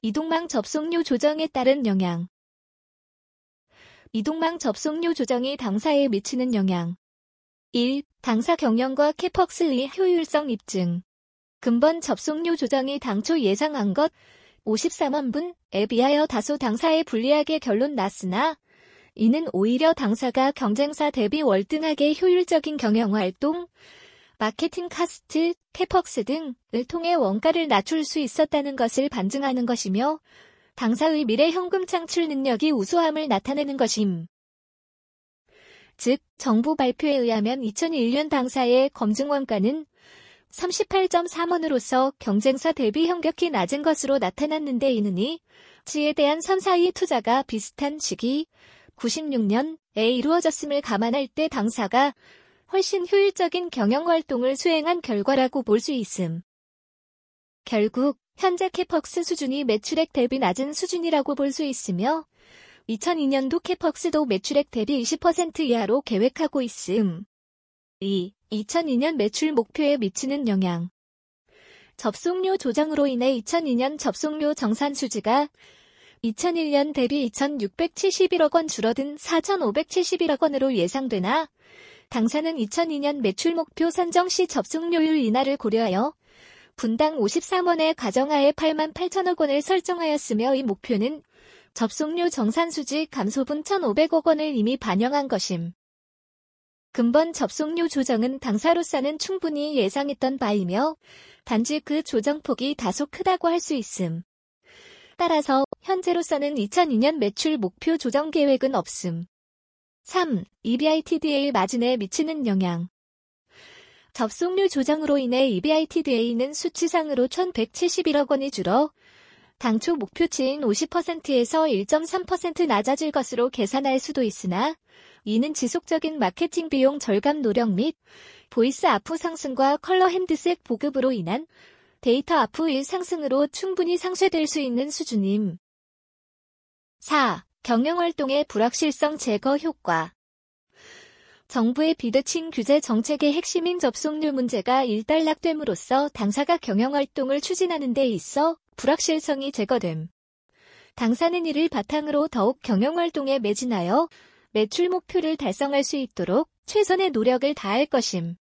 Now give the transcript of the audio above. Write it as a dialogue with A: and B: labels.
A: 이동망 접속료 조정에 따른 영향. 이동망 접속료 조정이 당사에 미치는 영향. 1. 당사 경영과 캐퍽슬리 효율성 입증. 근본 접속료 조정이 당초 예상한 것 53만 분에 비하여 다소 당사에 불리하게 결론 났으나 이는 오히려 당사가 경쟁사 대비 월등하게 효율적인 경영활동, 마케팅 카스트, 캐퍽스 등을 통해 원가를 낮출 수 있었다는 것을 반증하는 것이며 당사의 미래 현금 창출 능력이 우수함을 나타내는 것임. 즉, 정부 발표에 의하면 2001년 당사의 검증 원가는 38.3원으로서 경쟁사 대비 현격히 낮은 것으로 나타났는데 이는 지에 대한 3사의 투자가 비슷한 시기 96년에 이루어졌음을 감안할 때 당사가 훨씬 효율적인 경영활동을 수행한 결과라고 볼 수 있음. 결국 현재 캐퍽스 수준이 매출액 대비 낮은 수준이라고 볼 수 있으며 2002년도 캐퍽스도 매출액 대비 20% 이하로 계획하고 있음. 2. 2002년 매출 목표에 미치는 영향. 접속료 조정으로 인해 2002년 접속료 정산 수지가 2001년 대비 2,671억 원 줄어든 4,571억 원으로 예상되나 당사는 2002년 매출 목표 산정 시 접속료율 인하를 고려하여 분당 53원의 가정하에 8만 8천억 원을 설정하였으며 이 목표는 접속료 정산 수지 감소분 1,500억 원을 이미 반영한 것임. 근본 접속료 조정은 당사로서는 충분히 예상했던 바이며 단지 그 조정폭이 다소 크다고 할 수 있음. 따라서 현재로서는 2002년 매출 목표 조정 계획은 없음. 3. EBITDA 마진에 미치는 영향. 접속료 조정으로 인해 EBITDA는 수치상으로 1,171억 원이 줄어 당초 목표치인 50%에서 1.3% 낮아질 것으로 계산할 수도 있으나 이는 지속적인 마케팅 비용 절감 노력 및 보이스 아프 상승과 컬러 핸드셋 보급으로 인한 데이터 아프의 상승으로 충분히 상쇄될 수 있는 수준임. 4. 경영활동의 불확실성 제거 효과. 정부의 비대칭 규제 정책의 핵심인 접속료 문제가 일단락됨으로써 당사가 경영활동을 추진하는 데 있어 불확실성이 제거됨. 당사는 이를 바탕으로 더욱 경영활동에 매진하여 매출 목표를 달성할 수 있도록 최선의 노력을 다할 것임.